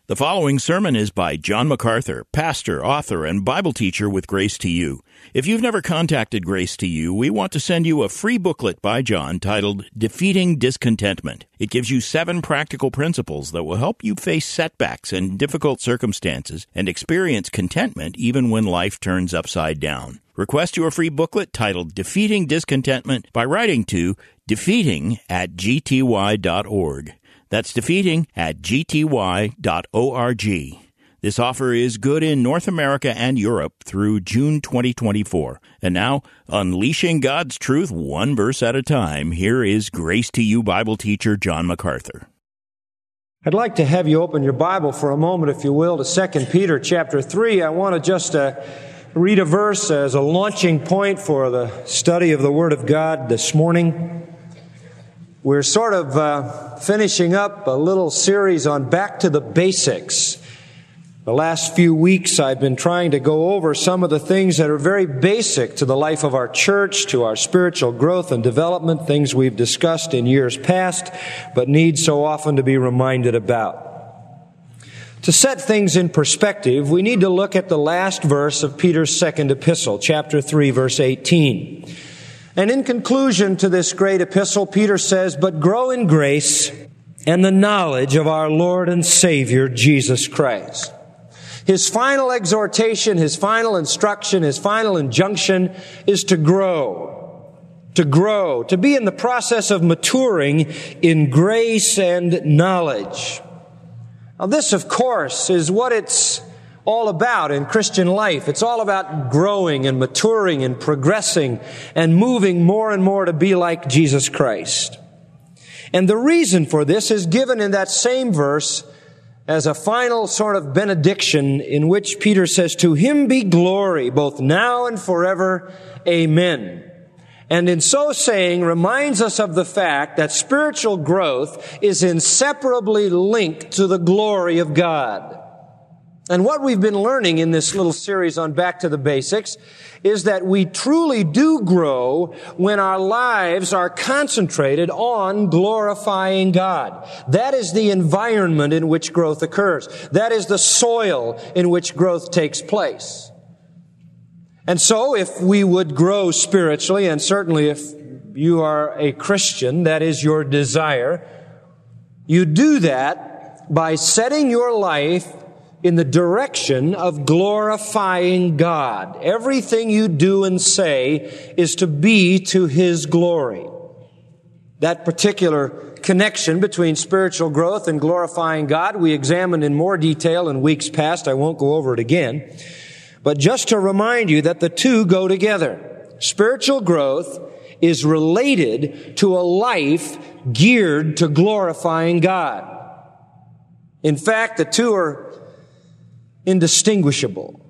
The following sermon is by John MacArthur, pastor, author, and Bible teacher with Grace to You. If you've never contacted Grace to You, we want to send you a free booklet by John titled Defeating Discontentment. It gives you 7 practical principles that will help you face setbacks and difficult circumstances and experience contentment even when life turns upside down. Request your free booklet titled Defeating Discontentment by writing to defeating@gty.org. That's defeating@gty.org. This offer is good in North America and Europe through June 2024. And now, unleashing God's truth one verse at a time, here is Grace to You Bible teacher John MacArthur. I'd like to have you open your Bible for a moment, if you will, to 2 Peter chapter 3. I want to just read a verse as a launching point for the study of the Word of God this morning. We're sort of finishing up a little series on Back to the Basics. The last few weeks I've been trying to go over some of the things that are very basic to the life of our church, to our spiritual growth and development, things we've discussed in years past, but need so often to be reminded about. To set things in perspective, we need to look at the last verse of Peter's second epistle, chapter 3, verse 18. And in conclusion to this great epistle, Peter says, "But grow in grace and the knowledge of our Lord and Savior, Jesus Christ." His final exhortation, his final instruction, his final injunction is to grow, to be in the process of maturing in grace and knowledge. Now this, of course, is what it's all about in Christian life. It's all about growing and maturing and progressing and moving more and more to be like Jesus Christ. And the reason for this is given in that same verse as a final sort of benediction in which Peter says, "To Him be glory, both now and forever. Amen." And in so saying, reminds us of the fact that spiritual growth is inseparably linked to the glory of God. And what we've been learning in this little series on Back to the Basics is that we truly do grow when our lives are concentrated on glorifying God. That is the environment in which growth occurs. That is the soil in which growth takes place. And so if we would grow spiritually, and certainly if you are a Christian, that is your desire, you do that by setting your life in the direction of glorifying God. Everything you do and say is to be to His glory. That particular connection between spiritual growth and glorifying God we examined in more detail in weeks past. I won't go over it again. But just to remind you that the two go together. Spiritual growth is related to a life geared to glorifying God. In fact, the two are indistinguishable.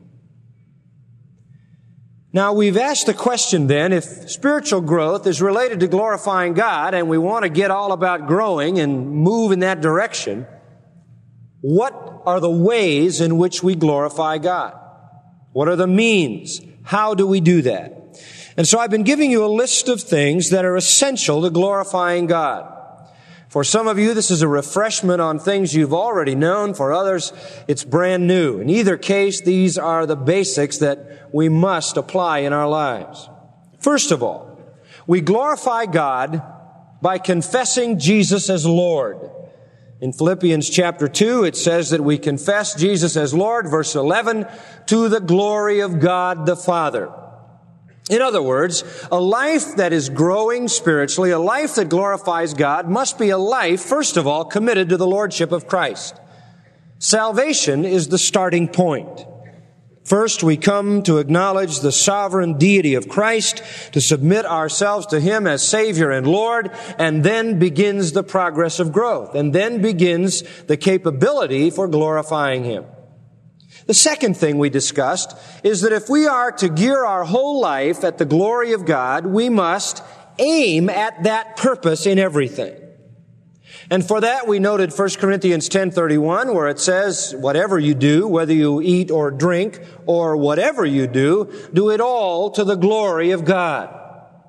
Now, we've asked the question then, if spiritual growth is related to glorifying God and we want to get all about growing and move in that direction, what are the ways in which we glorify God? What are the means? How do we do that? And so I've been giving you a list of things that are essential to glorifying God. For some of you, this is a refreshment on things you've already known. For others, it's brand new. In either case, these are the basics that we must apply in our lives. First of all, we glorify God by confessing Jesus as Lord. In Philippians chapter 2, it says that we confess Jesus as Lord, verse 11, to the glory of God the Father. In other words, a life that is growing spiritually, a life that glorifies God, must be a life, first of all, committed to the Lordship of Christ. Salvation is the starting point. First, we come to acknowledge the sovereign deity of Christ, to submit ourselves to Him as Savior and Lord, and then begins the progress of growth, and then begins the capability for glorifying Him. The second thing we discussed is that if we are to gear our whole life at the glory of God, we must aim at that purpose in everything. And for that, we noted 1 Corinthians 10:31, where it says, whatever you do, whether you eat or drink or whatever you do, do it all to the glory of God.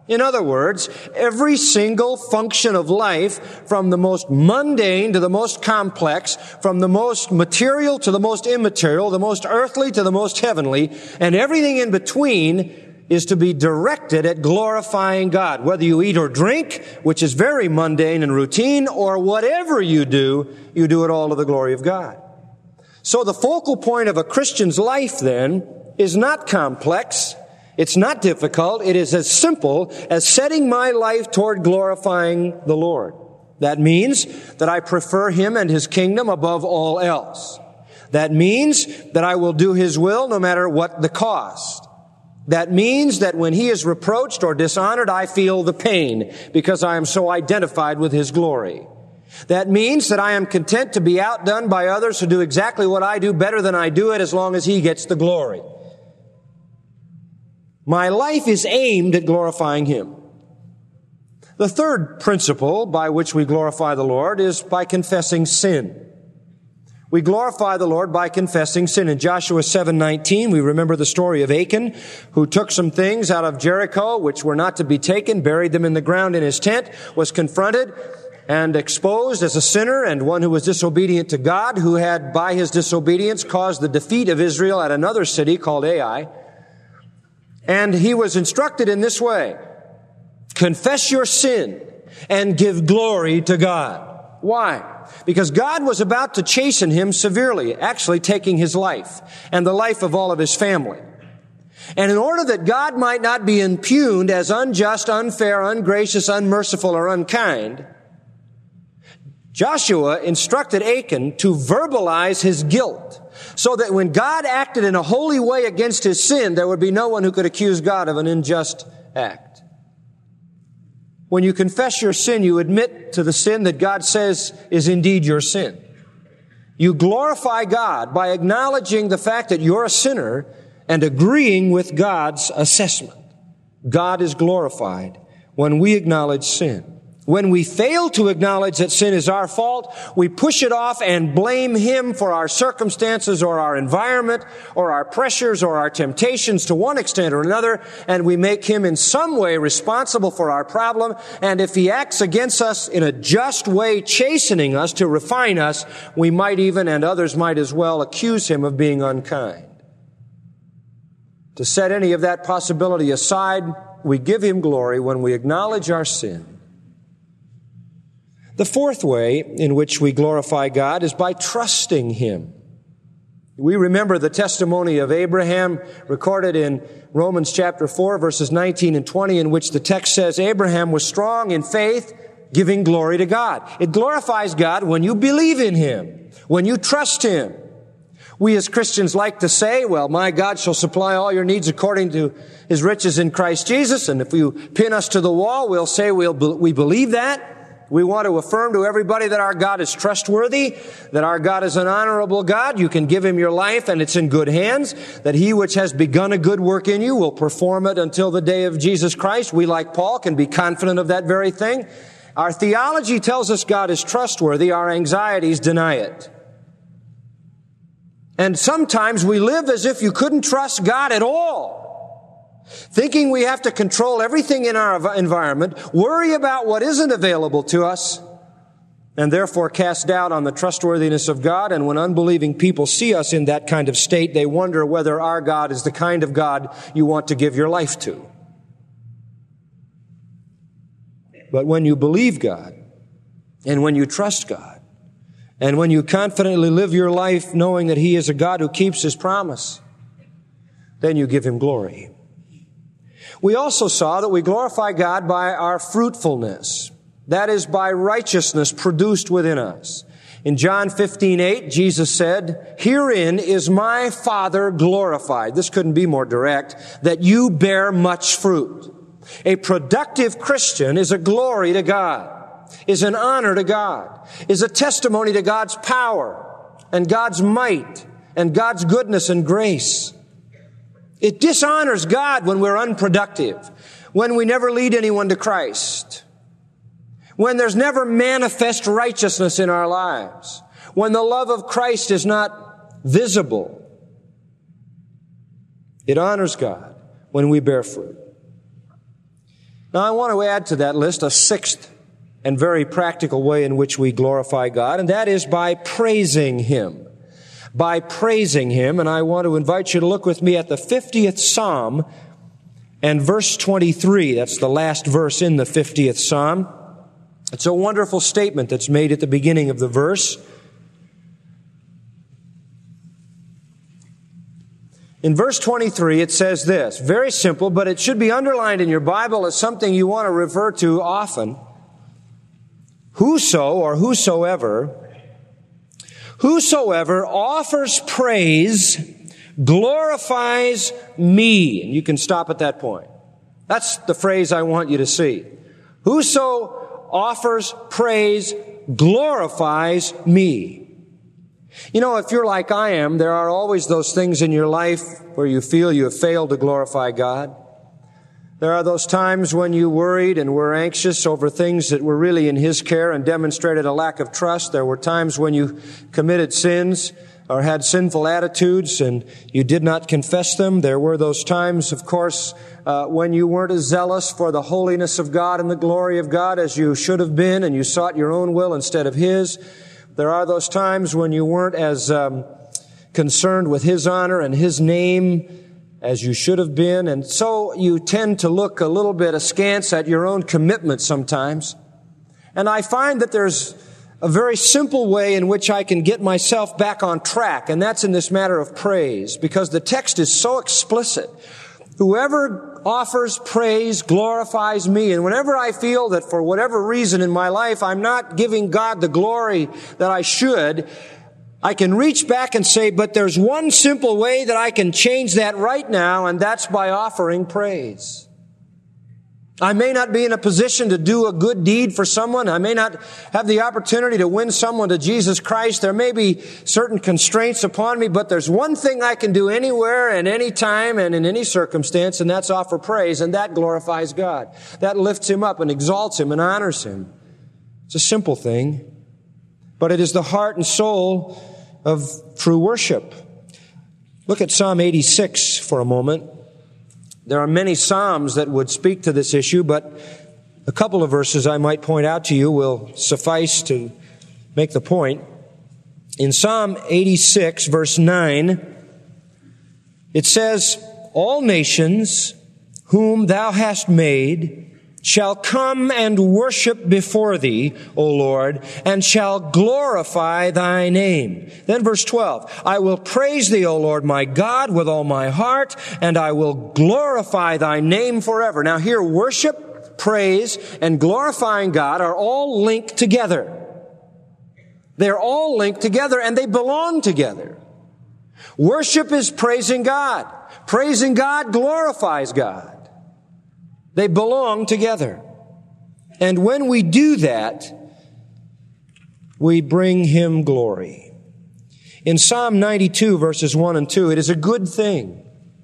In other words, every single function of life, from the most mundane to the most complex, from the most material to the most immaterial, the most earthly to the most heavenly, and everything in between is to be directed at glorifying God. Whether you eat or drink, which is very mundane and routine, or whatever you do it all to the glory of God. So the focal point of a Christian's life, then, is not complex. It's not difficult. It is as simple as setting my life toward glorifying the Lord. That means that I prefer Him and His kingdom above all else. That means that I will do His will no matter what the cost. That means that when He is reproached or dishonored, I feel the pain because I am so identified with His glory. That means that I am content to be outdone by others who do exactly what I do better than I do it as long as He gets the glory. My life is aimed at glorifying Him. The third principle by which we glorify the Lord is by confessing sin. We glorify the Lord by confessing sin. In Joshua 7:19, we remember the story of Achan, who took some things out of Jericho which were not to be taken, buried them in the ground in his tent, was confronted and exposed as a sinner and one who was disobedient to God, who had, by his disobedience, caused the defeat of Israel at another city called Ai. And he was instructed in this way: confess your sin and give glory to God. Why? Because God was about to chasten him severely, actually taking his life and the life of all of his family. And in order that God might not be impugned as unjust, unfair, ungracious, unmerciful, or unkind, Joshua instructed Achan to verbalize his guilt, so that when God acted in a holy way against his sin, there would be no one who could accuse God of an unjust act. When you confess your sin, you admit to the sin that God says is indeed your sin. You glorify God by acknowledging the fact that you're a sinner and agreeing with God's assessment. God is glorified when we acknowledge sin. When we fail to acknowledge that sin is our fault, we push it off and blame Him for our circumstances or our environment or our pressures or our temptations to one extent or another, and we make Him in some way responsible for our problem. And if He acts against us in a just way, chastening us to refine us, we might even, and others might as well, accuse Him of being unkind. To set any of that possibility aside, we give Him glory when we acknowledge our sin. The fourth way in which we glorify God is by trusting Him. We remember the testimony of Abraham recorded in Romans chapter 4, verses 19 and 20, in which the text says, Abraham was strong in faith, giving glory to God. It glorifies God when you believe in Him, when you trust Him. We as Christians like to say, well, my God shall supply all your needs according to His riches in Christ Jesus. And if you pin us to the wall, we'll say we believe that. We want to affirm to everybody that our God is trustworthy, that our God is an honorable God. You can give Him your life and it's in good hands, that He which has begun a good work in you will perform it until the day of Jesus Christ. We, like Paul, can be confident of that very thing. Our theology tells us God is trustworthy. Our anxieties deny it. And sometimes we live as if you couldn't trust God at all, thinking we have to control everything in our environment, worry about what isn't available to us, and therefore cast doubt on the trustworthiness of God. And when unbelieving people see us in that kind of state, they wonder whether our God is the kind of God you want to give your life to. But when you believe God, and when you trust God, and when you confidently live your life knowing that He is a God who keeps His promise, then you give Him glory. We also saw that we glorify God by our fruitfulness. That is, by righteousness produced within us. In John 15:8, Jesus said, Herein is my Father glorified. This couldn't be more direct, that you bear much fruit. A productive Christian is a glory to God, is an honor to God, is a testimony to God's power and God's might and God's goodness and grace. It dishonors God when we're unproductive, when we never lead anyone to Christ, when there's never manifest righteousness in our lives, when the love of Christ is not visible. It honors God when we bear fruit. Now, I want to add to that list a sixth and very practical way in which we glorify God, and that is by praising Him. By praising Him, and I want to invite you to look with me at the 50th Psalm and verse 23. That's the last verse in the 50th Psalm. It's a wonderful statement that's made at the beginning of the verse. In verse 23, it says this, very simple, but it should be underlined in your Bible as something you want to refer to often. Whosoever offers praise glorifies me. And you can stop at that point. That's the phrase I want you to see. Whoso offers praise glorifies me. You know, if you're like I am, there are always those things in your life where you feel you have failed to glorify God. There are those times when you worried and were anxious over things that were really in His care and demonstrated a lack of trust. There were times when you committed sins or had sinful attitudes and you did not confess them. There were those times, of course, when you weren't as zealous for the holiness of God and the glory of God as you should have been, and you sought your own will instead of His. There are those times when you weren't as concerned with His honor and His name as you should have been, and so you tend to look a little bit askance at your own commitment sometimes. And I find that there's a very simple way in which I can get myself back on track, and that's in this matter of praise, because the text is so explicit. Whoever offers praise glorifies me. And whenever I feel that for whatever reason in my life I'm not giving God the glory that I should, I can reach back and say, but there's one simple way that I can change that right now, and that's by offering praise. I may not be in a position to do a good deed for someone. I may not have the opportunity to win someone to Jesus Christ. There may be certain constraints upon me, but there's one thing I can do anywhere and any time and in any circumstance, and that's offer praise, and that glorifies God. That lifts Him up and exalts Him and honors Him. It's a simple thing, but it is the heart and soul of true worship. Look at Psalm 86 for a moment. There are many Psalms that would speak to this issue, but a couple of verses I might point out to you will suffice to make the point. In Psalm 86, verse 9, it says, "All nations whom thou hast made shall come and worship before thee, O Lord, and shall glorify thy name." Then verse 12, "I will praise thee, O Lord, my God, with all my heart, and I will glorify thy name forever." Now here, worship, praise, and glorifying God are all linked together. They're all linked together, and they belong together. Worship is praising God. Praising God glorifies God. They belong together. And when we do that, we bring Him glory. In Psalm 92, verses 1 and 2, it is a good thing.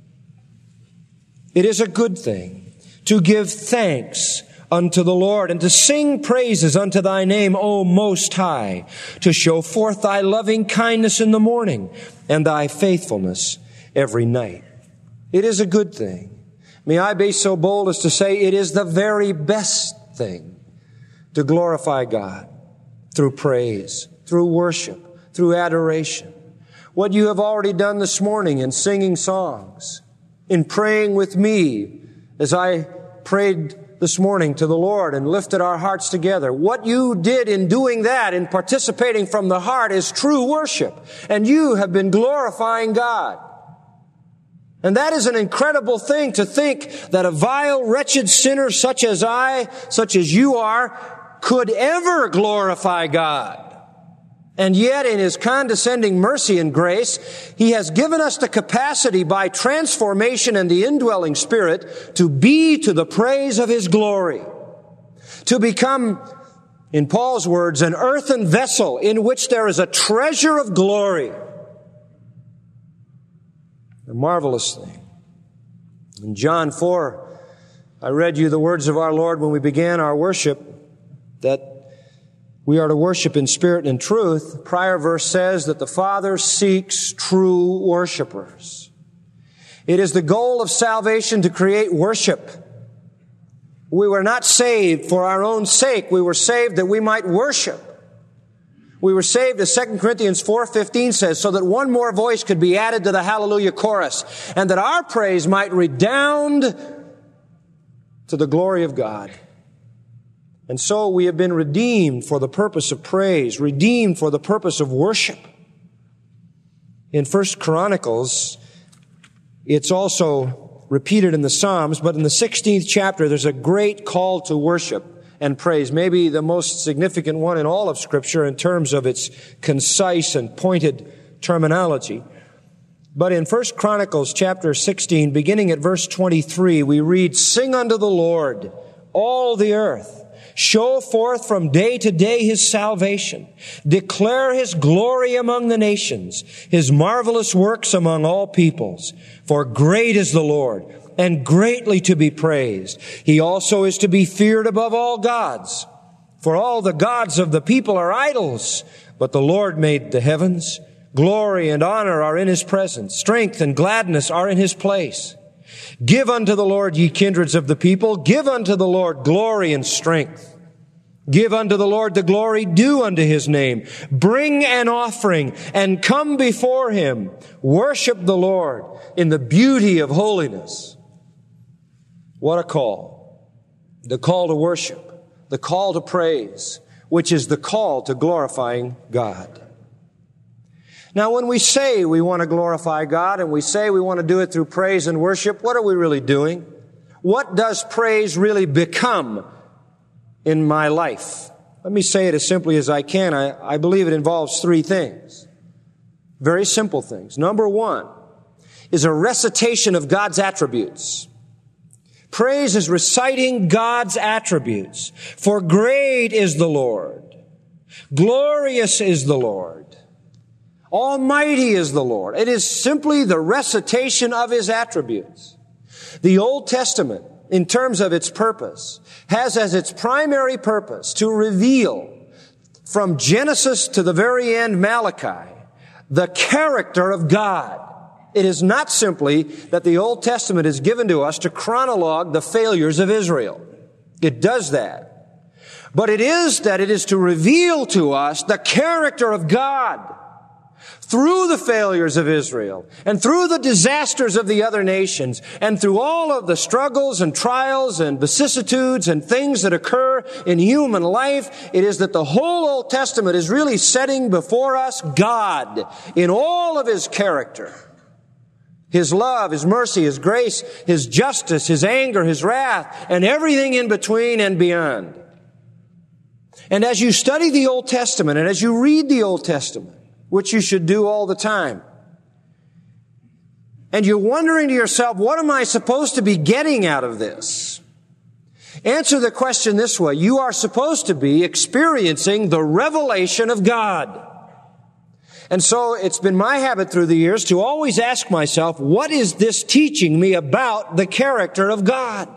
It is a good thing to give thanks unto the Lord and to sing praises unto thy name, O Most High, to show forth thy loving kindness in the morning and thy faithfulness every night. It is a good thing. May I be so bold as to say it is the very best thing to glorify God through praise, through worship, through adoration. What you have already done this morning in singing songs, in praying with me as I prayed this morning to the Lord and lifted our hearts together. What you did in doing that, in participating from the heart, is true worship. And you have been glorifying God. And that is an incredible thing, to think that a vile, wretched sinner such as I, such as you are, could ever glorify God. And yet, in His condescending mercy and grace, He has given us the capacity by transformation and the indwelling Spirit to be to the praise of His glory. To become, in Paul's words, an earthen vessel in which there is a treasure of glory. A marvelous thing. In John 4, I read you the words of our Lord when we began our worship, that we are to worship in spirit and in truth. The prior verse says that the Father seeks true worshipers. It is the goal of salvation to create worship. We were not saved for our own sake. We were saved that we might worship. We were saved, as 2 Corinthians 4:15 says, so that one more voice could be added to the hallelujah chorus, and that our praise might redound to the glory of God. And so we have been redeemed for the purpose of praise, redeemed for the purpose of worship. In 1 Chronicles, it's also repeated in the Psalms, but in the 16th chapter, there's a great call to worship and praise, maybe the most significant one in all of Scripture in terms of its concise and pointed terminology. But in 1 Chronicles chapter 16, beginning at verse 23, we read, "Sing unto the Lord, all the earth. Show forth from day to day His salvation. Declare His glory among the nations, His marvelous works among all peoples. For great is the Lord, and greatly to be praised. He also is to be feared above all gods. For all the gods of the people are idols, but the Lord made the heavens. Glory and honor are in His presence. Strength and gladness are in His place. Give unto the Lord, ye kindreds of the people. Give unto the Lord glory and strength. Give unto the Lord the glory due unto His name. Bring an offering and come before Him. Worship the Lord in the beauty of holiness." What a call. The call to worship. The call to praise, which is the call to glorifying God. Now, when we say we want to glorify God and we say we want to do it through praise and worship, what are we really doing? What does praise really become in my life? Let me say it as simply as I can. I believe it involves three things. Very simple things. Number one is a recitation of God's attributes. Praise is reciting God's attributes. For great is the Lord. Glorious is the Lord. Almighty is the Lord. It is simply the recitation of His attributes. The Old Testament, in terms of its purpose, has as its primary purpose to reveal from Genesis to the very end, Malachi, the character of God. It is not simply that the Old Testament is given to us to chronologue the failures of Israel. It does that. But it is that it is to reveal to us the character of God through the failures of Israel and through the disasters of the other nations and through all of the struggles and trials and vicissitudes and things that occur in human life. It is that the whole Old Testament is really setting before us God in all of His character. His love, His mercy, His grace, His justice, His anger, His wrath, and everything in between and beyond. And as you study the Old Testament and as you read the Old Testament, which you should do all the time, and you're wondering to yourself, what am I supposed to be getting out of this? Answer the question this way. You are supposed to be experiencing the revelation of God. And so it's been my habit through the years to always ask myself, what is this teaching me about the character of God?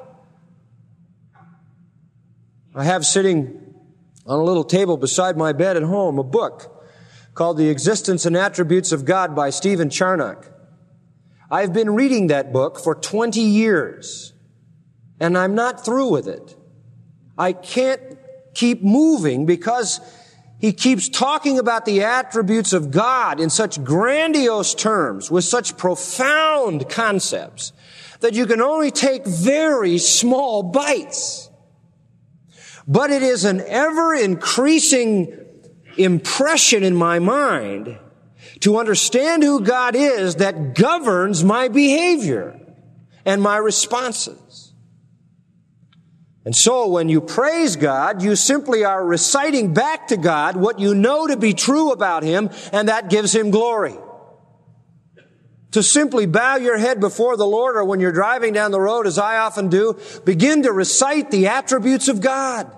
I have sitting on a little table beside my bed at home a book called The Existence and Attributes of God by Stephen Charnock. I've been reading that book for 20 years, and I'm not through with it. I can't keep moving because he keeps talking about the attributes of God in such grandiose terms, with such profound concepts, that you can only take very small bites. But it is an ever-increasing impression in my mind to understand who God is that governs my behavior and my responses. And so when you praise God, you simply are reciting back to God what you know to be true about Him, and that gives Him glory. To simply bow your head before the Lord, or when you're driving down the road, as I often do, begin to recite the attributes of God.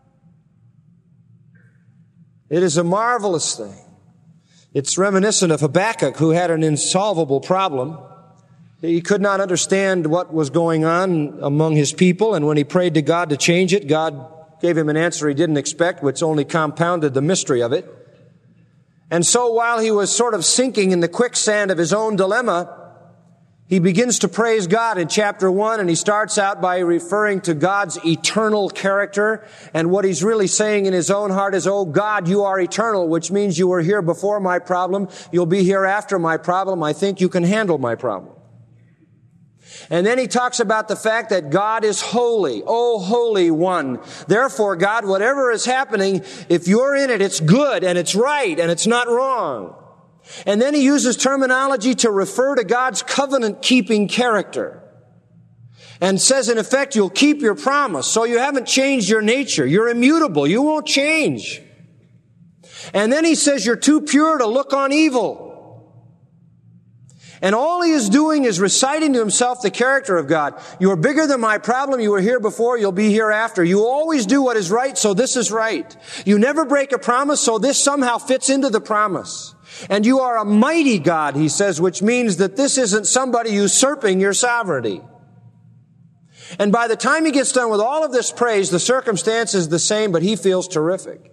It is a marvelous thing. It's reminiscent of Habakkuk, who had an insolvable problem. He could not understand what was going on among his people, and when he prayed to God to change it, God gave him an answer he didn't expect, which only compounded the mystery of it. And so while he was sort of sinking in the quicksand of his own dilemma, He begins to praise God in chapter 1, and he starts out by referring to God's eternal character. And what he's really saying in his own heart is, oh God, you are eternal, which means you were here before my problem. You'll be here after my problem. I think you can handle my problem. And then he talks about the fact that God is holy. Oh, Holy One. Therefore, God, whatever is happening, if you're in it, it's good and it's right and it's not wrong. And then he uses terminology to refer to God's covenant-keeping character. And says, in effect, you'll keep your promise. So you haven't changed your nature. You're immutable. You won't change. And then he says, you're too pure to look on evil. And all he is doing is reciting to himself the character of God. You're bigger than my problem. You were here before. You'll be here after. You always do what is right, so this is right. You never break a promise, so this somehow fits into the promise. And you are a mighty God, he says, which means that this isn't somebody usurping your sovereignty. And by the time he gets done with all of this praise, the circumstance is the same, but he feels terrific.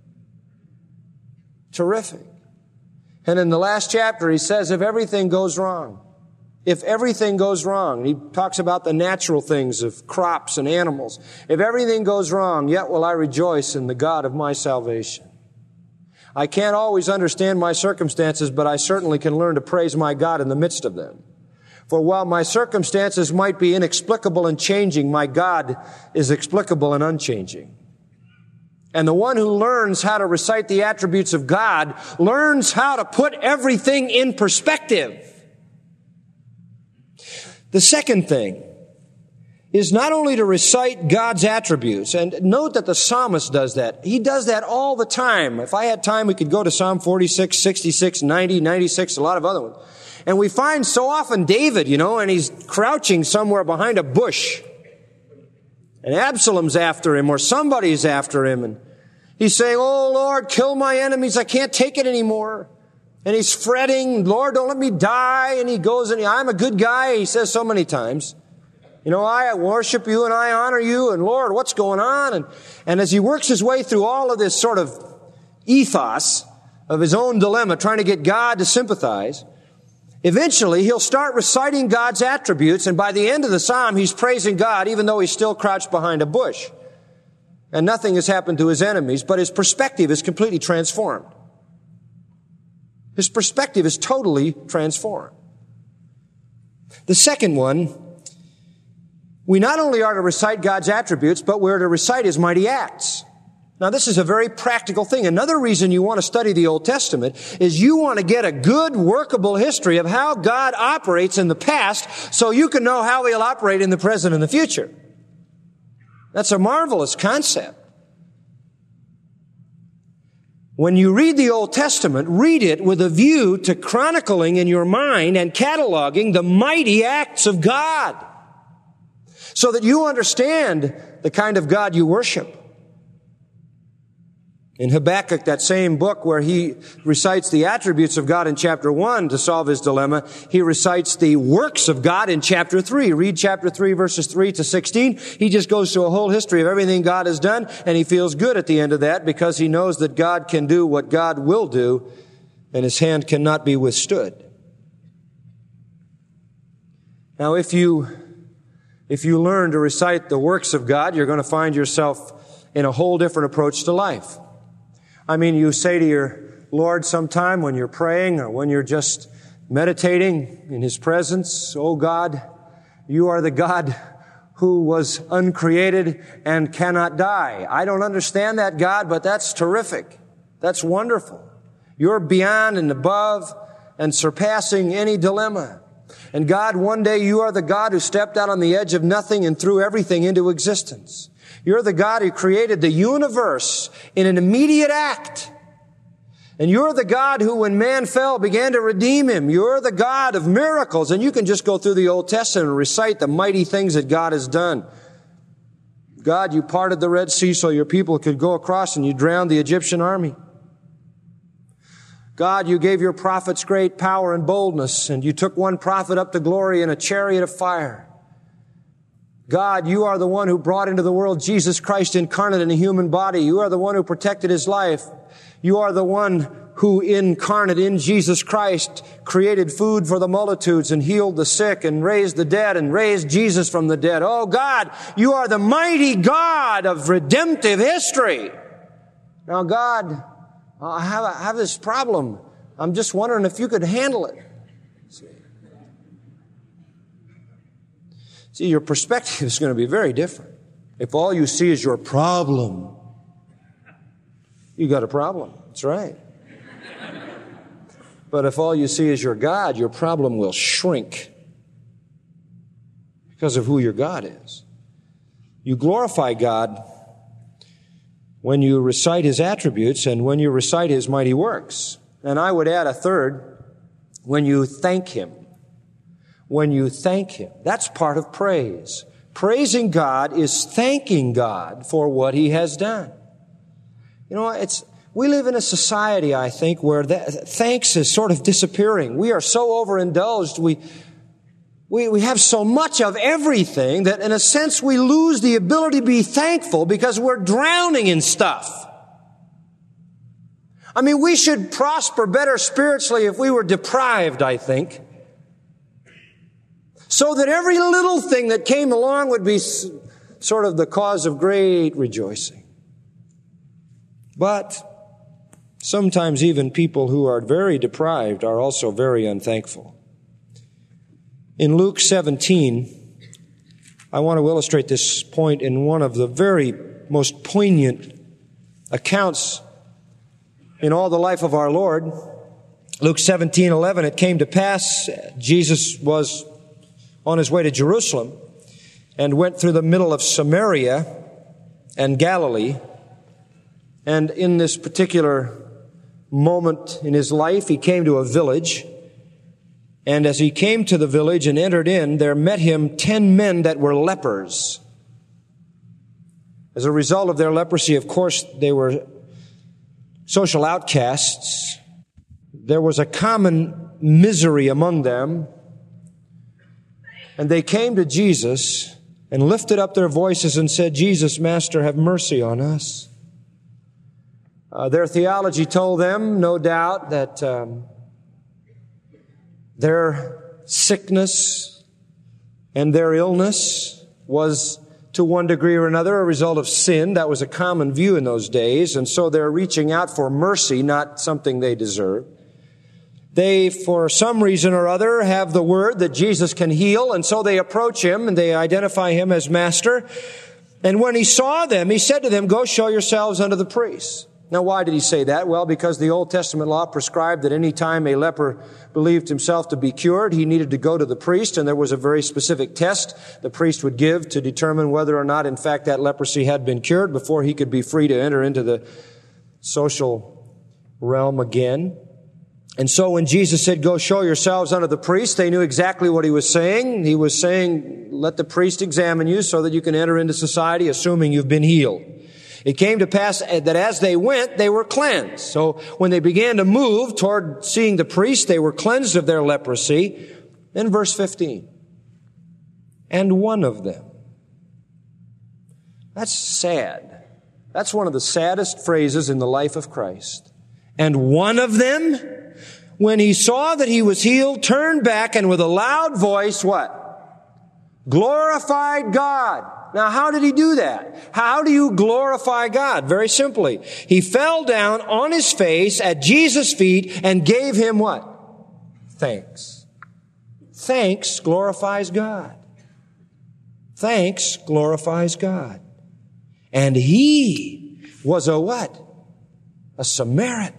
Terrific. And in the last chapter, he says, if everything goes wrong, he talks about the natural things of crops and animals. If everything goes wrong, yet will I rejoice in the God of my salvation. I can't always understand my circumstances, but I certainly can learn to praise my God in the midst of them. For while my circumstances might be inexplicable and changing, my God is explicable and unchanging. And the one who learns how to recite the attributes of God learns how to put everything in perspective. The second thing is not only to recite God's attributes, and note that the psalmist does that. He does that all the time. If I had time, we could go to Psalm 46, 66, 90, 96, a lot of other ones. And we find so often David, and he's crouching somewhere behind a bush. And Absalom's after him, or somebody's after him, and he's saying, oh Lord, kill my enemies, I can't take it anymore. And he's fretting, Lord, don't let me die. And he goes, I'm a good guy, he says so many times. I worship you and I honor you, and Lord, what's going on? And as he works his way through all of this sort of ethos of his own dilemma, trying to get God to sympathize, eventually he'll start reciting God's attributes, and by the end of the psalm, he's praising God, even though he's still crouched behind a bush. And nothing has happened to his enemies, but his perspective is completely transformed. His perspective is totally transformed. The second one, we not only are to recite God's attributes, but we're to recite his mighty acts. Now, this is a very practical thing. Another reason you want to study the Old Testament is you want to get a good, workable history of how God operates in the past so you can know how he'll operate in the present and the future. That's a marvelous concept. When you read the Old Testament, read it with a view to chronicling in your mind and cataloging the mighty acts of God, so that you understand the kind of God you worship. In Habakkuk, that same book where he recites the attributes of God in chapter 1 to solve his dilemma, he recites the works of God in chapter 3. Read chapter 3, verses 3 to 16. He just goes through a whole history of everything God has done, and he feels good at the end of that because he knows that God can do what God will do, and his hand cannot be withstood. Now, if you learn to recite the works of God, you're going to find yourself in a whole different approach to life. I mean, you say to your Lord sometime when you're praying or when you're just meditating in his presence, oh God, you are the God who was uncreated and cannot die. I don't understand that, God, but that's terrific. That's wonderful. You're beyond and above and surpassing any dilemma. And God, one day you are the God who stepped out on the edge of nothing and threw everything into existence. You're the God who created the universe in an immediate act. And you're the God who, when man fell, began to redeem him. You're the God of miracles. And you can just go through the Old Testament and recite the mighty things that God has done. God, you parted the Red Sea so your people could go across, and you drowned the Egyptian army. God, you gave your prophets great power and boldness, and you took one prophet up to glory in a chariot of fire. God, you are the one who brought into the world Jesus Christ incarnate in a human body. You are the one who protected his life. You are the one who incarnate in Jesus Christ created food for the multitudes and healed the sick and raised the dead and raised Jesus from the dead. Oh God, you are the mighty God of redemptive history. Now God, I have this problem. I'm just wondering if you could handle it. See, your perspective is going to be very different. If all you see is your problem, you got a problem. That's right. But if all you see is your God, your problem will shrink because of who your God is. You glorify God when you recite His attributes and when you recite His mighty works. And I would add a third, when you thank Him. When you thank Him. That's part of praise. Praising God is thanking God for what He has done. You know, we live in a society, I think, where thanks is sort of disappearing. We are so overindulged. We have so much of everything that in a sense we lose the ability to be thankful because we're drowning in stuff. I mean, we should prosper better spiritually if we were deprived, I think. So that every little thing that came along would be sort of the cause of great rejoicing. But sometimes even people who are very deprived are also very unthankful. In Luke 17, I want to illustrate this point in one of the very most poignant accounts in all the life of our Lord. Luke 17:11, it came to pass, Jesus was on His way to Jerusalem and went through the middle of Samaria and Galilee. And in this particular moment in His life, He came to a village. And as He came to the village and entered in, there met Him 10 men that were lepers. As a result of their leprosy, of course, they were social outcasts. There was a common misery among them. And they came to Jesus and lifted up their voices and said, Jesus, Master, have mercy on us. Their theology told them, no doubt, that their sickness and their illness was, to one degree or another, a result of sin. That was a common view in those days. And so they're reaching out for mercy, not something they deserve. They, for some reason or other, have the word that Jesus can heal, and so they approach Him and they identify Him as Master. And when He saw them, He said to them, go show yourselves unto the priests. Now, why did He say that? Well, because the Old Testament law prescribed that any time a leper believed himself to be cured, he needed to go to the priest, and there was a very specific test the priest would give to determine whether or not, in fact, that leprosy had been cured before he could be free to enter into the social realm again. And so when Jesus said, go show yourselves unto the priest, they knew exactly what He was saying. He was saying, let the priest examine you so that you can enter into society, assuming you've been healed. It came to pass that as they went, they were cleansed. So when they began to move toward seeing the priest, they were cleansed of their leprosy. Then verse 15. And one of them. That's sad. That's one of the saddest phrases in the life of Christ. And one of them, when he saw that he was healed, turned back and with a loud voice, what? Glorified God. Now, how did he do that? How do you glorify God? Very simply. He fell down on his face at Jesus' feet and gave Him what? Thanks. Thanks glorifies God. Thanks glorifies God. And he was a what? A Samaritan.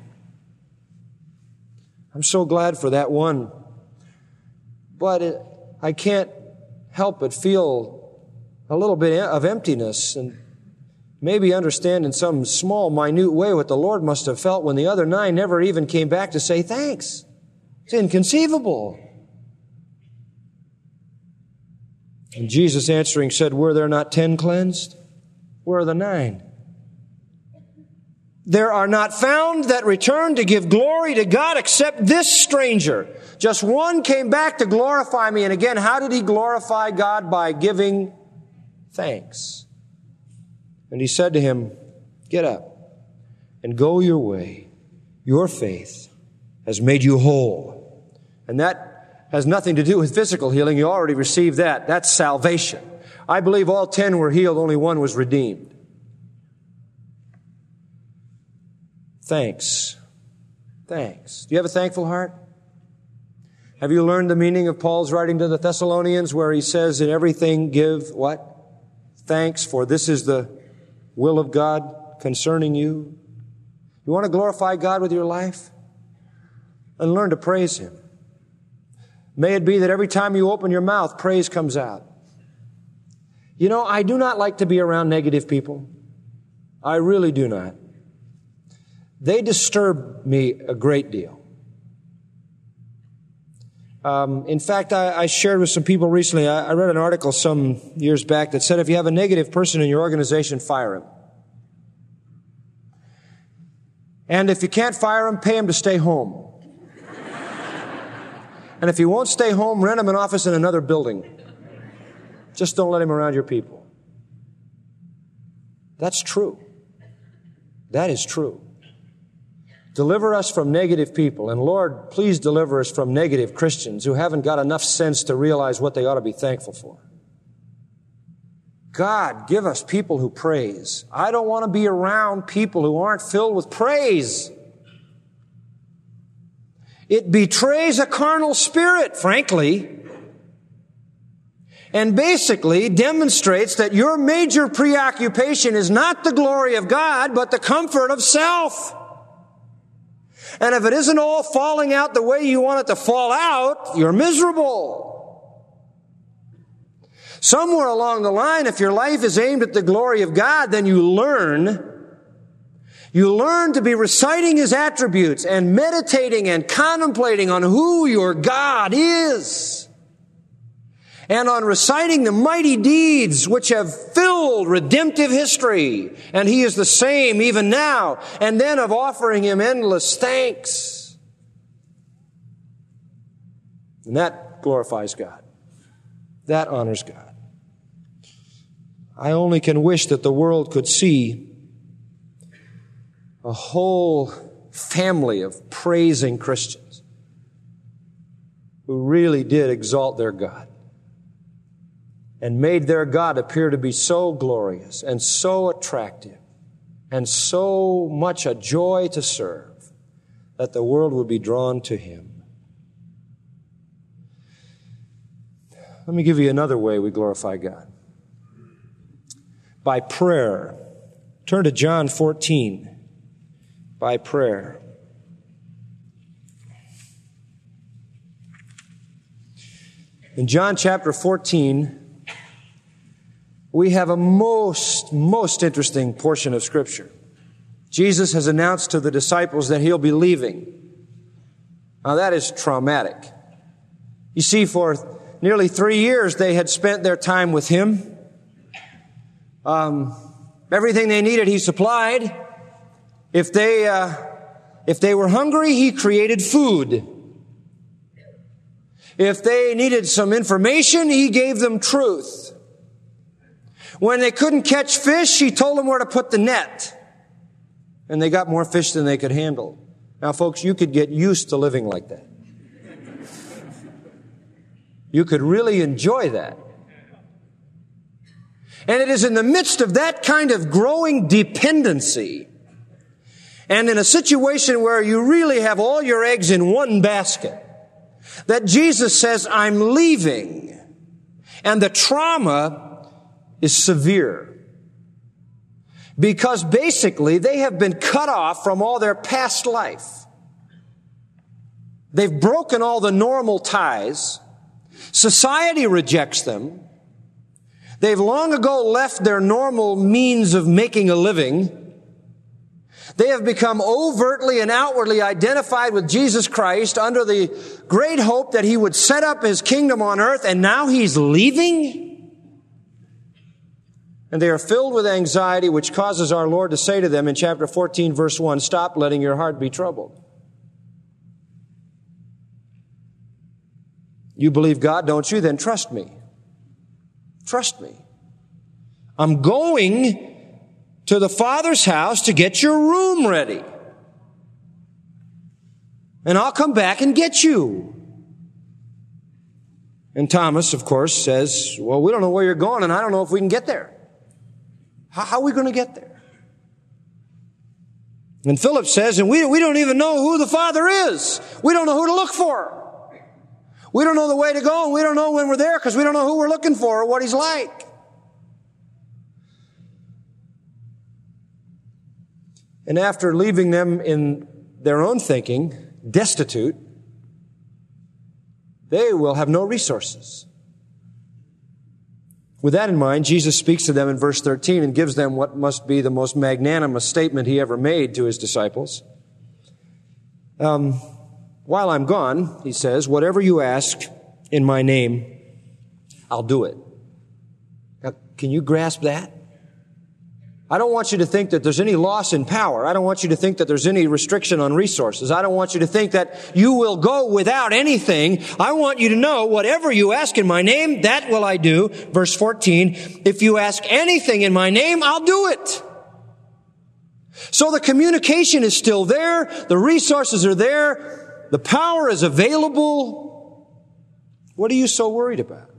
I'm so glad for that one. But I can't help but feel a little bit of emptiness and maybe understand in some small, minute way what the Lord must have felt when the other 9 never even came back to say thanks. It's inconceivable. And Jesus answering said, were there not 10 cleansed? Where are the 9? There are not found that return to give glory to God except this stranger. Just one came back to glorify me. And again, how did he glorify God? By giving thanks. And he said to him, get up and go your way, Your faith has made you whole. And that has nothing to do with physical healing. You already received that. That's salvation. I believe all 10 were healed, only one was redeemed. Thanks. Thanks. Do you have a thankful heart? Have you learned the meaning of Paul's writing to the Thessalonians where he says, in everything give what? Thanks, for this is the will of God concerning you. You want to glorify God with your life? And learn to praise Him. May it be that every time you open your mouth, praise comes out. You know, I do not like to be around negative people. I really do not. They disturb me a great deal. In fact, I shared with some people recently, I read an article some years back that said if you have a negative person in your organization, fire him. And if you can't fire him, pay him to stay home. And if he won't stay home, rent him an office in another building. Just don't let him around your people. That's true. That is true. Deliver us from negative people. And Lord, please deliver us from negative Christians who haven't got enough sense to realize what they ought to be thankful for. God, give us people who praise. I don't want to be around people who aren't filled with praise. It betrays a carnal spirit, frankly, and basically demonstrates that your major preoccupation is not the glory of God, but the comfort of self. And if it isn't all falling out the way you want it to fall out, you're miserable. Somewhere along the line, if your life is aimed at the glory of God, then you learn to be reciting His attributes and meditating and contemplating on who your God is. And on reciting the mighty deeds which have filled redemptive history. And He is the same even now. And then of offering Him endless thanks. And that glorifies God. That honors God. I only can wish that the world could see a whole family of praising Christians who really did exalt their God and made their God appear to be so glorious and so attractive and so much a joy to serve that the world would be drawn to Him. Let me give you another way we glorify God. By prayer. Turn to John 14. By prayer. In John chapter 14, we have a most interesting portion of Scripture. Jesus has announced to the disciples that He'll be leaving. Now that is traumatic. You see, for nearly 3 years they had spent their time with Him. Everything they needed He supplied. If they were hungry, He created food. If they needed some information, He gave them truth. When they couldn't catch fish, He told them where to put the net. And they got more fish than they could handle. Now, folks, you could get used to living like that. You could really enjoy that. And it is in the midst of that kind of growing dependency, and in a situation where you really have all your eggs in one basket, that Jesus says, I'm leaving. And the trauma is severe. Because basically they have been cut off from all their past life. They've broken all the normal ties. Society rejects them. They've long ago left their normal means of making a living. They have become overtly and outwardly identified with Jesus Christ under the great hope that He would set up His kingdom on earth, and now He's leaving? And they are filled with anxiety, which causes our Lord to say to them in chapter 14, verse 1, stop letting your heart be troubled. You believe God, don't you? Then trust me. Trust me. I'm going to the Father's house to get your room ready. and I'll come back and get you. And Thomas, of course, says, well, we don't know where you're going, and I don't know if we can get there. How are we going to get there? And Philip says, and we don't even know who the Father is. We don't know who to look for. We don't know the way to go, and we don't know when we're there because we don't know who we're looking for or what He's like. And after leaving them in their own thinking, destitute, they will have no resources. With that in mind, Jesus speaks to them in verse 13 and gives them what must be the most magnanimous statement He ever made to His disciples. While I'm gone, He says, whatever you ask in my name, I'll do it. Now, can you grasp that? I don't want you to think that there's any loss in power. I don't want you to think that there's any restriction on resources. I don't want you to think that you will go without anything. I want you to know whatever you ask in my name, that will I do. Verse 14, if you ask anything in my name, I'll do it. So the communication is still there. The resources are there. The power is available. What are you so worried about?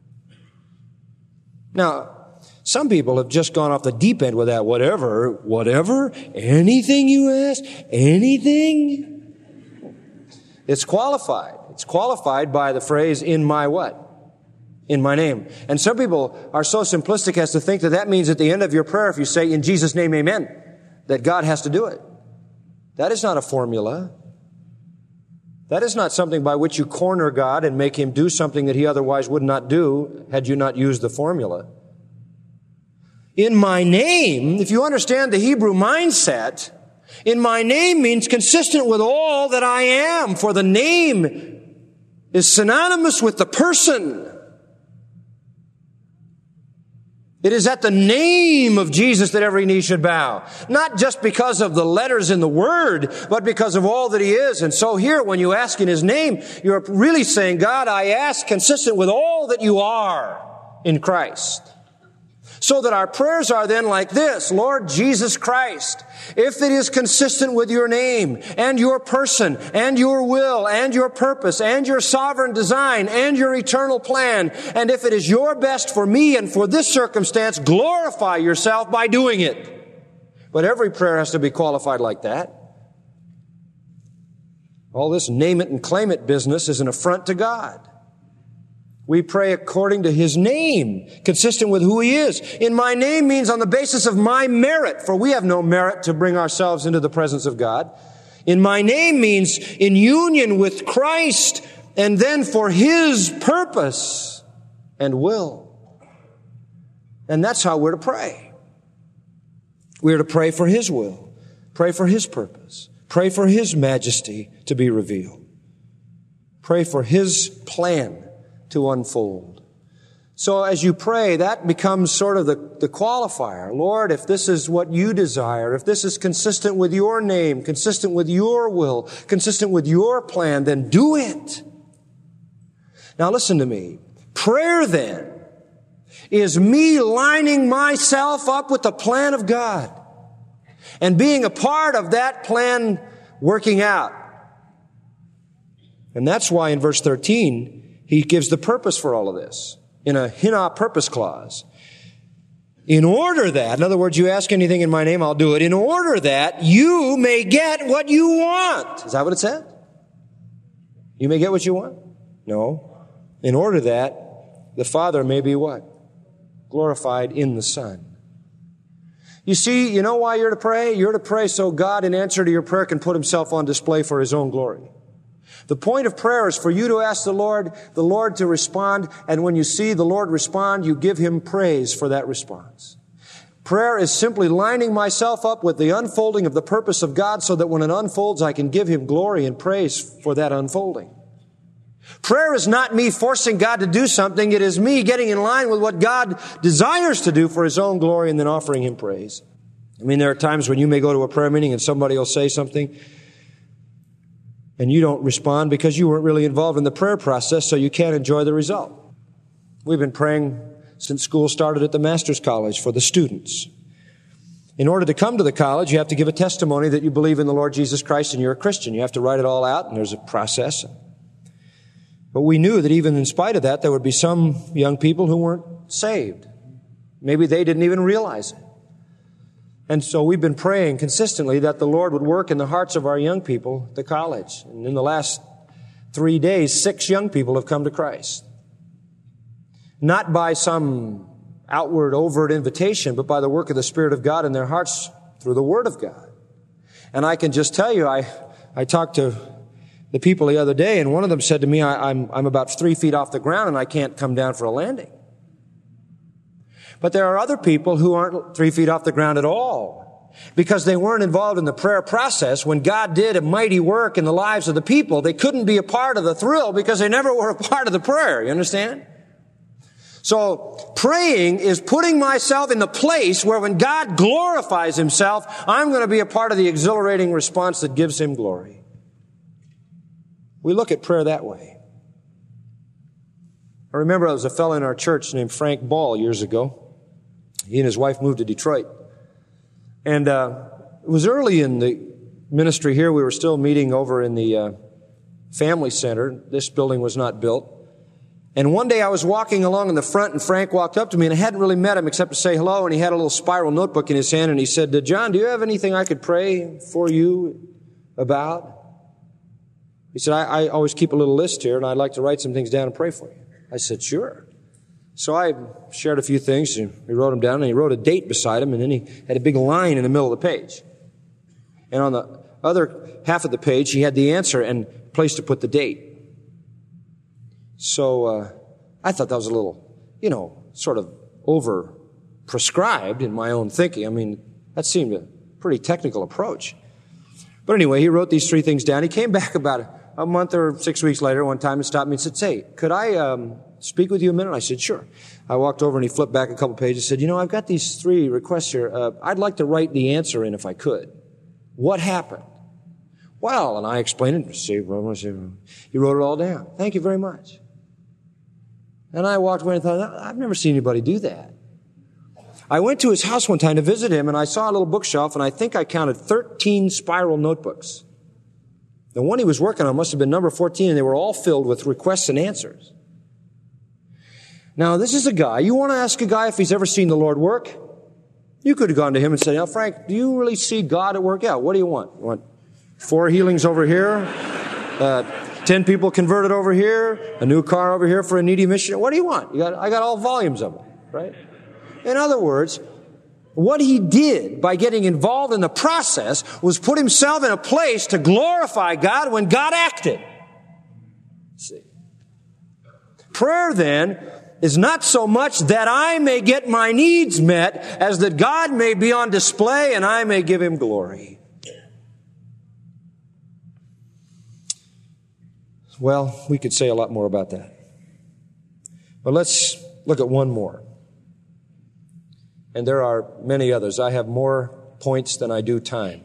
Now, some people have just gone off the deep end with that. Whatever, anything you ask, anything. It's qualified. It's qualified by the phrase, in my what? In my name. And some people are so simplistic as to think that that means at the end of your prayer, if you say, in Jesus' name, amen, that God has to do it. That is not a formula. That is not something by which you corner God and make Him do something that He otherwise would not do had you not used the formula. In my name, if you understand the Hebrew mindset, in my name means consistent with all that I am, for the name is synonymous with the person. It is at the name of Jesus that every knee should bow. Not just because of the letters in the Word, but because of all that He is. And so here, when you ask in His name, you're really saying, God, I ask consistent with all that you are in Christ. So that our prayers are then like this, Lord Jesus Christ, if it is consistent with your name and your person and your will and your purpose and your sovereign design and your eternal plan, and if it is your best for me and for this circumstance, glorify yourself by doing it. But every prayer has to be qualified like that. All this name it and claim it business is an affront to God. We pray according to His name, consistent with who He is. In my name means on the basis of my merit, for we have no merit to bring ourselves into the presence of God. In my name means in union with Christ, and then for His purpose and will. And that's how we're to pray. We're to pray for His will, pray for His purpose, pray for His majesty to be revealed, pray for His plan to unfold. So as you pray, that becomes sort of the qualifier. Lord, if this is what you desire, if this is consistent with your name, consistent with your will, consistent with your plan, then do it. Now listen to me. Prayer then is me lining myself up with the plan of God and being a part of that plan working out. And that's why in verse 13, He gives the purpose for all of this in a hina purpose clause. In order that, in other words, you ask anything in my name, I'll do it. In order that you may get what you want. Is that what it said? You may get what you want? No. In order that the Father may be what? Glorified in the Son. You see, you know why you're to pray? You're to pray so God, in answer to your prayer, can put Himself on display for His own glory. The point of prayer is for you to ask the Lord to respond, and when you see the Lord respond, you give Him praise for that response. Prayer is simply lining myself up with the unfolding of the purpose of God so that when it unfolds, I can give Him glory and praise for that unfolding. Prayer is not me forcing God to do something. It is me getting in line with what God desires to do for His own glory and then offering Him praise. I mean, there are times when you may go to a prayer meeting and somebody will say something and you don't respond because you weren't really involved in the prayer process, so you can't enjoy the result. We've been praying since school started at the Master's College for the students. In order to come to the college, you have to give a testimony that you believe in the Lord Jesus Christ and you're a Christian. You have to write it all out, and there's a process. But we knew that even in spite of that, there would be some young people who weren't saved. Maybe they didn't even realize it. And so we've been praying consistently that the Lord would work in the hearts of our young people at the college. And in the last 3 days, 6 young people have come to Christ. Not by some outward, overt invitation, but by the work of the Spirit of God in their hearts through the Word of God. And I can just tell you, I talked to the people the other day, and one of them said to me, I'm about 3 feet off the ground and I can't come down for a landing. But there are other people who aren't 3 feet off the ground at all, because they weren't involved in the prayer process. When God did a mighty work in the lives of the people, they couldn't be a part of the thrill because they never were a part of the prayer. You understand? So praying is putting myself in the place where when God glorifies Himself, I'm going to be a part of the exhilarating response that gives Him glory. We look at prayer that way. I remember there was a fellow in our church named Frank Ball years ago. He and his wife moved to Detroit. And it was early in the ministry here. We were still meeting over in the family center. This building was not built. And one day I was walking along in the front, and Frank walked up to me, and I hadn't really met him except to say hello, and he had a little spiral notebook in his hand, and he said, John, do you have anything I could pray for you about? He said, I always keep a little list here, and I'd like to write some things down and pray for you. I said, sure. So I shared a few things, and he wrote them down, and he wrote a date beside him, and then he had a big line in the middle of the page. And on the other half of the page, he had the answer and a place to put the date. So I thought that was a little, sort of over-prescribed in my own thinking. I mean, that seemed a pretty technical approach. But anyway, he wrote these 3 things down. He came back about a month or 6 weeks later one time and stopped me and said, say, could I speak with you a minute? I said, sure. I walked over and he flipped back a couple pages and said, I've got these 3 requests here. I'd like to write the answer in if I could. What happened? Well, and I explained it. He wrote it all down. Thank you very much. And I walked away and thought, I've never seen anybody do that. I went to his house one time to visit him, and I saw a little bookshelf, and I think I counted 13 spiral notebooks. The one he was working on must have been number 14, and they were all filled with requests and answers. Now, this is a guy. You want to ask a guy if he's ever seen the Lord work? You could have gone to him and said, Frank, do you really see God at work? Yeah, what do you want? You want 4 healings over here? 10 people converted over here, a new car over here for a needy missionary. What do you want? I got all volumes of them, right? In other words, what he did by getting involved in the process was put himself in a place to glorify God when God acted. See. Prayer then is not so much that I may get my needs met as that God may be on display and I may give Him glory. Well, we could say a lot more about that. But let's look at one more. And there are many others. I have more points than I do time.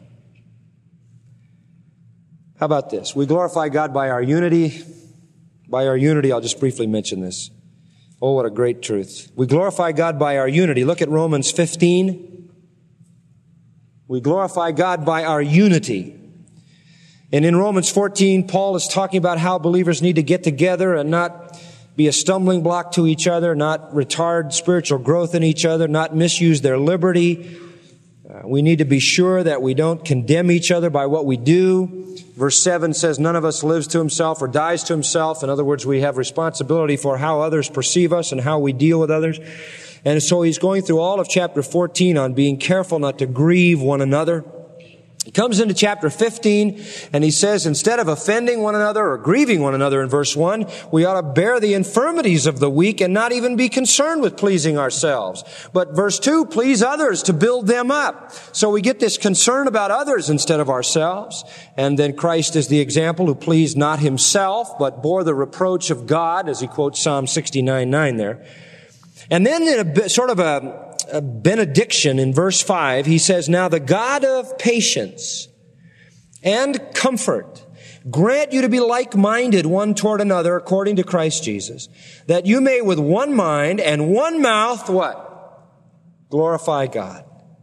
How about this? We glorify God by our unity. By our unity, I'll just briefly mention this. Oh, what a great truth. We glorify God by our unity. Look at Romans 15. We glorify God by our unity. And in Romans 14, Paul is talking about how believers need to get together and not be a stumbling block to each other, not retard spiritual growth in each other, not misuse their liberty. We need to be sure that we don't condemn each other by what we do. Verse 7 says, none of us lives to himself or dies to himself. In other words, we have responsibility for how others perceive us and how we deal with others. And so he's going through all of chapter 14 on being careful not to grieve one another. He comes into chapter 15 and he says, instead of offending one another or grieving one another in verse 1, we ought to bear the infirmities of the weak and not even be concerned with pleasing ourselves. But verse 2, please others to build them up. So we get this concern about others instead of ourselves. And then Christ is the example who pleased not himself, but bore the reproach of God, as he quotes Psalm 69:9 there. And then in a sort of a benediction in verse 5, he says, now the God of patience and comfort grant you to be like-minded one toward another according to Christ Jesus, that you may with one mind and one mouth, what? Glorify God.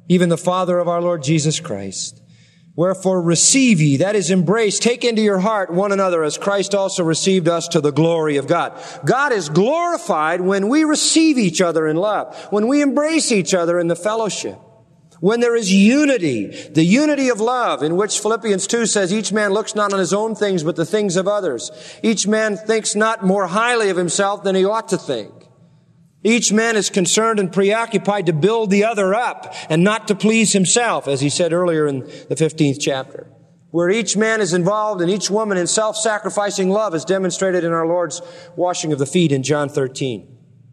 even the Father of our Lord Jesus Christ. Wherefore receive ye, that is embrace, take into your heart one another as Christ also received us to the glory of God. God is glorified when we receive each other in love, when we embrace each other in the fellowship, when there is unity, the unity of love, in which Philippians 2 says, each man looks not on his own things, but the things of others. Each man thinks not more highly of himself than he ought to think. Each man is concerned and preoccupied to build the other up and not to please himself, as he said earlier in the 15th chapter. Where each man is involved and each woman in self-sacrificing love is demonstrated in our Lord's washing of the feet in John 13.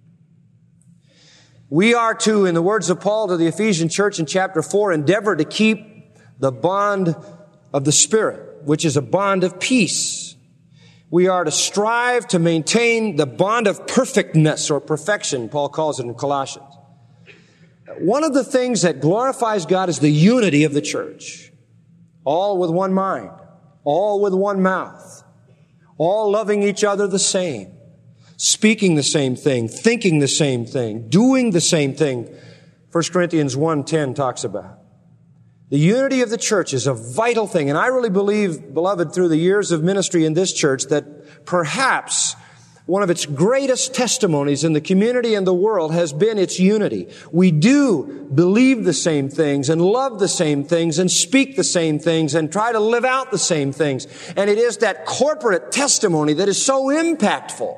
We are to, in the words of Paul to the Ephesian church in chapter 4, endeavor to keep the bond of the Spirit, which is a bond of peace. We are to strive to maintain the bond of perfectness or perfection, Paul calls it in Colossians. One of the things that glorifies God is the unity of the church. All with one mind, all with one mouth, all loving each other the same, speaking the same thing, thinking the same thing, doing the same thing. 1 Corinthians 1:10 talks about. The unity of the church is a vital thing. And I really believe, beloved, through the years of ministry in this church, that perhaps one of its greatest testimonies in the community and the world has been its unity. We do believe the same things and love the same things and speak the same things and try to live out the same things. And it is that corporate testimony that is so impactful.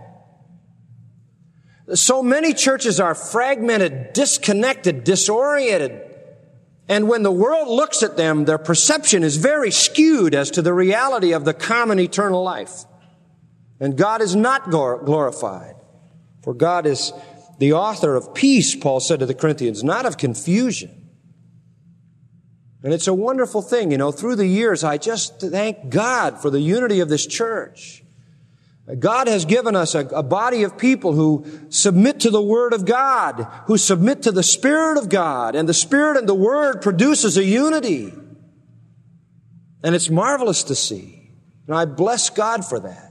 So many churches are fragmented, disconnected, disoriented. And when the world looks at them, their perception is very skewed as to the reality of the common eternal life. And God is not glorified. For God is the author of peace, Paul said to the Corinthians, not of confusion. And it's a wonderful thing. You know, through the years, I just thank God for the unity of this church. God has given us a body of people who submit to the Word of God, who submit to the Spirit of God, and the Spirit and the Word produces a unity. And it's marvelous to see. And I bless God for that.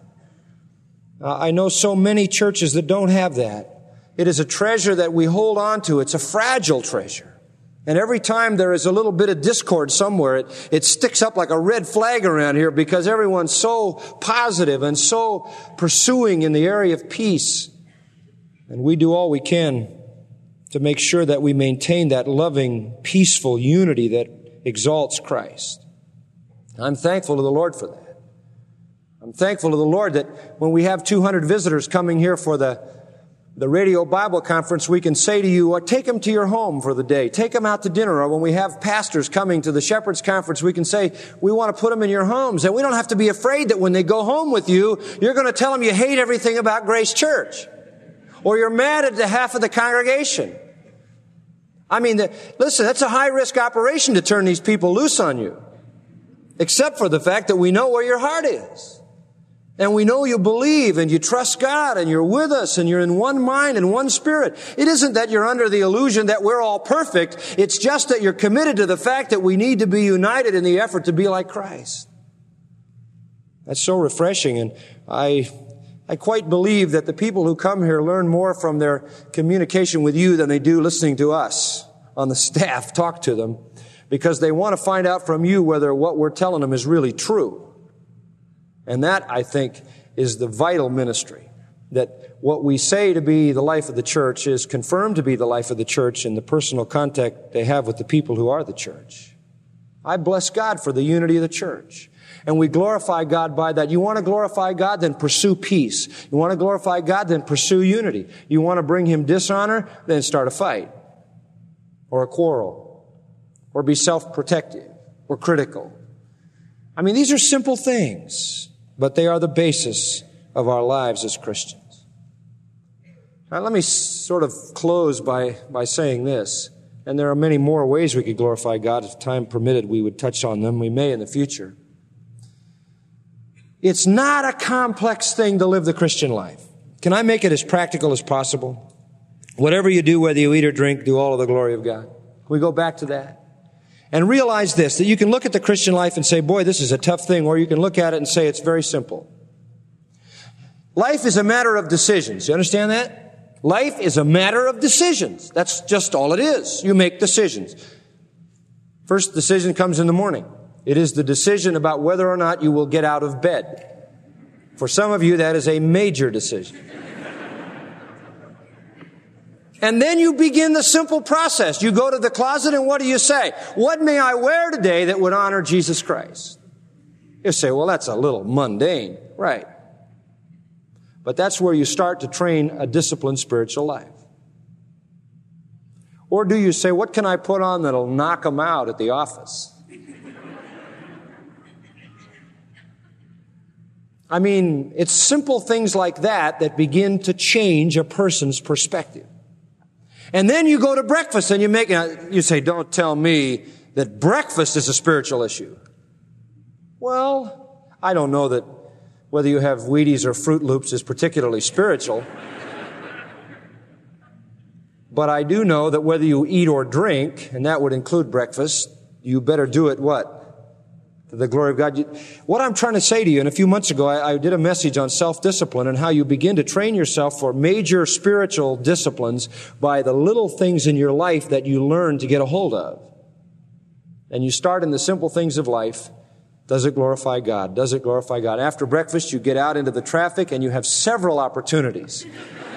I know so many churches that don't have that. It is a treasure that we hold on to. It's a fragile treasure. And every time there is a little bit of discord somewhere, it sticks up like a red flag around here because everyone's so positive and so pursuing in the area of peace. And we do all we can to make sure that we maintain that loving, peaceful unity that exalts Christ. I'm thankful to the Lord for that. I'm thankful to the Lord that when we have 200 visitors coming here for the Radio Bible Conference, we can say to you, take them to your home for the day. Take them out to dinner. Or when we have pastors coming to the Shepherd's Conference, we can say, we want to put them in your homes. And we don't have to be afraid that when they go home with you, you're going to tell them you hate everything about Grace Church. Or you're mad at the half of the congregation. I mean, listen, that's a high-risk operation to turn these people loose on you. Except for the fact that we know where your heart is. And we know you believe and you trust God and you're with us and you're in one mind and one spirit. It isn't that you're under the illusion that we're all perfect. It's just that you're committed to the fact that we need to be united in the effort to be like Christ. That's so refreshing. And I quite believe that the people who come here learn more from their communication with you than they do listening to us on the staff talk to them, because they want to find out from you whether what we're telling them is really true. And that, I think, is the vital ministry. That what we say to be the life of the church is confirmed to be the life of the church in the personal contact they have with the people who are the church. I bless God for the unity of the church. And we glorify God by that. You want to glorify God? Then pursue peace. You want to glorify God? Then pursue unity. You want to bring Him dishonor? Then start a fight. Or a quarrel. Or be self-protective. Or critical. I mean, these are simple things. But they are the basis of our lives as Christians. Now, let me sort of close by saying this. And there are many more ways we could glorify God. If time permitted, we would touch on them. We may in the future. It's not a complex thing to live the Christian life. Can I make it as practical as possible? Whatever you do, whether you eat or drink, do all of the glory of God. Can we go back to that? And realize this, that you can look at the Christian life and say, boy, this is a tough thing, or you can look at it and say it's very simple. Life is a matter of decisions. You understand that? Life is a matter of decisions. That's just all it is. You make decisions. First decision comes in the morning. It is the decision about whether or not you will get out of bed. For some of you, that is a major decision. And then you begin the simple process. You go to the closet and what do you say? What may I wear today that would honor Jesus Christ? You say, well, that's a little mundane. Right. But that's where you start to train a disciplined spiritual life. Or do you say, what can I put on that'll knock them out at the office? I mean, it's simple things like that that begin to change a person's perspective. And then you go to breakfast and you say, don't tell me that breakfast is a spiritual issue. Well, I don't know that whether you have Wheaties or Fruit Loops is particularly spiritual. But I do know that whether you eat or drink, and that would include breakfast, you better do it what? To the glory of God. What I'm trying to say to you, and a few months ago I did a message on self-discipline and how you begin to train yourself for major spiritual disciplines by the little things in your life that you learn to get a hold of. And you start in the simple things of life. Does it glorify God? Does it glorify God? After breakfast, you get out into the traffic and you have several opportunities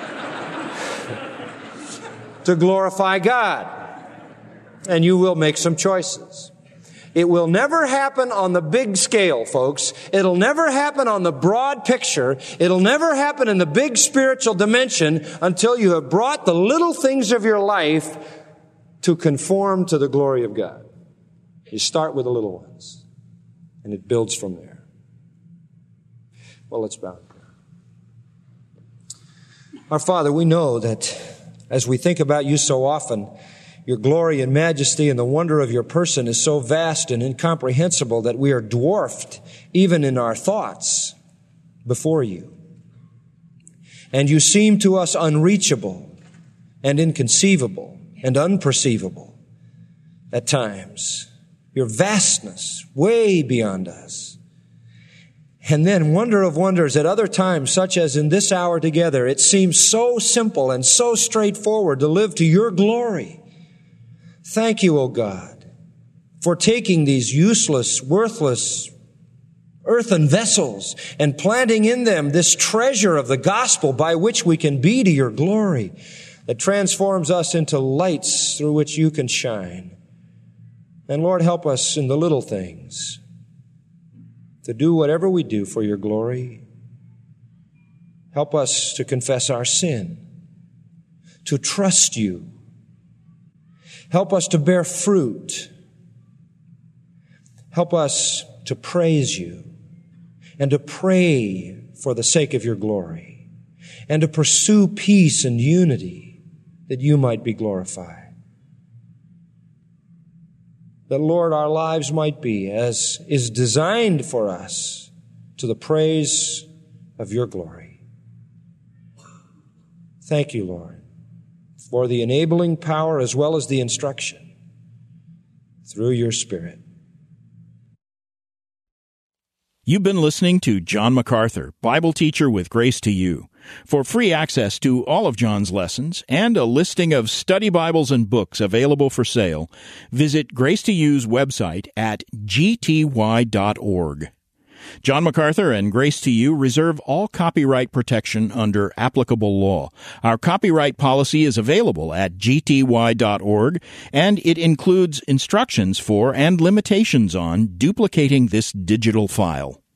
to glorify God. And you will make some choices. It will never happen on the big scale, folks. It'll never happen on the broad picture. It'll never happen in the big spiritual dimension until you have brought the little things of your life to conform to the glory of God. You start with the little ones, and it builds from there. Well, let's bow. Our Father, we know that as we think about you so often, your glory and majesty and the wonder of your person is so vast and incomprehensible that we are dwarfed even in our thoughts before you. And you seem to us unreachable and inconceivable and unperceivable at times. Your vastness way beyond us. And then, wonder of wonders, at other times, such as in this hour together, it seems so simple and so straightforward to live to your glory. Thank you, O God, for taking these useless, worthless earthen vessels and planting in them this treasure of the gospel by which we can be to your glory, that transforms us into lights through which you can shine. And Lord, help us in the little things to do whatever we do for your glory. Help us to confess our sin, to trust you. Help us to bear fruit. Help us to praise you and to pray for the sake of your glory and to pursue peace and unity that you might be glorified. That, Lord, our lives might be as is designed for us to the praise of your glory. Thank you, Lord, for the enabling power as well as the instruction through your Spirit. You've been listening to John MacArthur, Bible teacher with Grace to You. For free access to all of John's lessons and a listing of study Bibles and books available for sale, visit Grace to You's website at gty.org. John MacArthur and Grace to You reserve all copyright protection under applicable law. Our copyright policy is available at gty.org, and it includes instructions for and limitations on duplicating this digital file.